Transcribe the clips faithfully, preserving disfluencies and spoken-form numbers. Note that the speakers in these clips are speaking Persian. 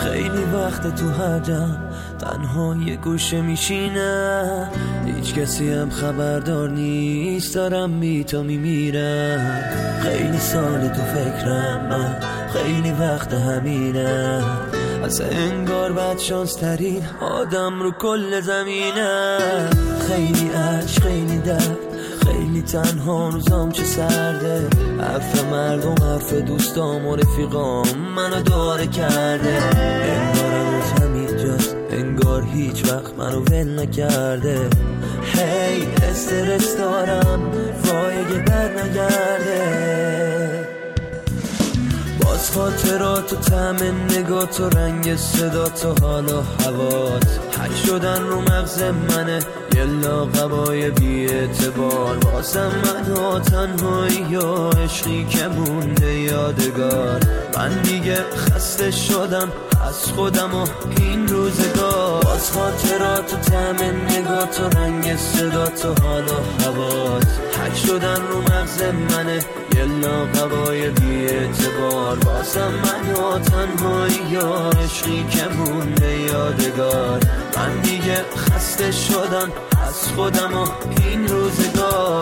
خیلی وقت تو هر جمع تنها یه گوشه میشینم، هیچ کسی هم خبردار نیست دارم بی تو میمیرم. خیلی سال تو فکرم من، خیلی وقت همینم، از انگار بد شانس ترین آدم رو کل زمینم. خیلی عشق خیلی درد، خیلی تنها روزام چه سرده، حرف مردم حرف دوستام و رفیقام منو داره کرده. انگار هنوز همین جاست، انگار هیچ وقت منو ول نکرده. هی استرس دارم وای اگه بر نگرده. باز خاطرات و طعم نگات و رنگ صدات و حال و هوات حک شدن رو مغز منه، یه لاغبای بی اعتبار. بازم من ها تنهایی یا عشقی که مونده یادگار. من دیگه خسته شدم از خودم و این روزگار. باز خاطرات و طعم نگات و رنگ صدات و حال و هوات حک شدن رو مغز منه، یه لاغبای بی اعتبار. بازم من ها تنهایی یا عشقی که مونده یادگار. من دیگه خسته شدم از خودم و این روزگار.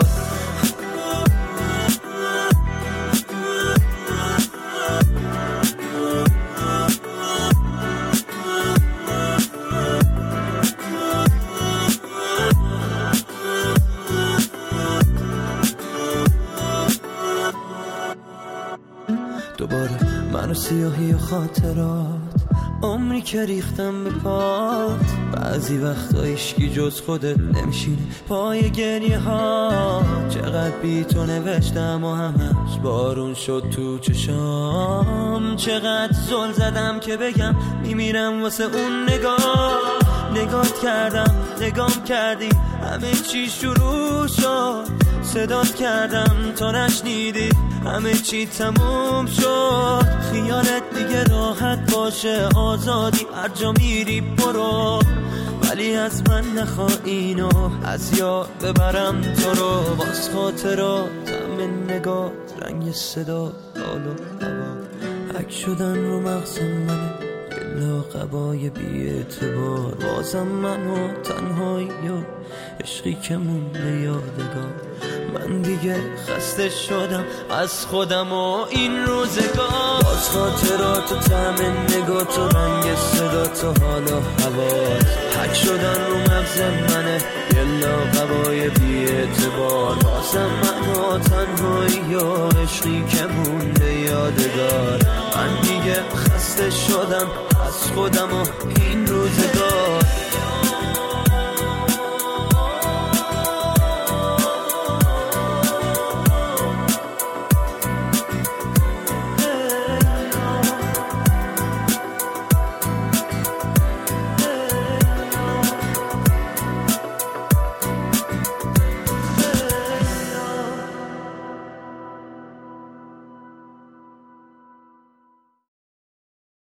دوباره منو سیاهی و خاطرات، عمری که ریختم به پات. بعضی وقتا عشقی جز خودت نمیشینه پای گریه ها. چقدر بی تو نوشتم و همش بارون شد تو چشام. چقدر زل زدم که بگم میمیرم واسه اون نگاه. نگات کردم نگام کردی همه چی شروع شد. صدات کردم تا نشنیدی همه چی تموم شد. خیالت دیگه راحت باشه آزادی هر جا میری برو، ولی از من نخوا اینو از یاد ببرم تو رو. باز خاطراتم نگات رنگ صدا حال و هوا حک شدن رو مغز منه، یه لاغبای بی اعتبار. بازم من و تنهایی و عشقی که مونده یادگار. من دیگه خسته شدم از خودم و این روزگار. باز خاطرات و طعم نگات و رنگ صدات و حال و هوات حک شدن رو مغز منه، یه لاغبای بی اعتبار. بازم من ها تنهایی و عشقی که مونده یادگار. من دیگه خسته شدم از خودم و این روزگار.